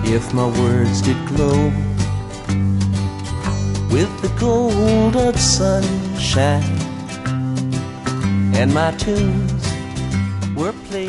if my words did glow with the gold of sunshine, and my tunes were played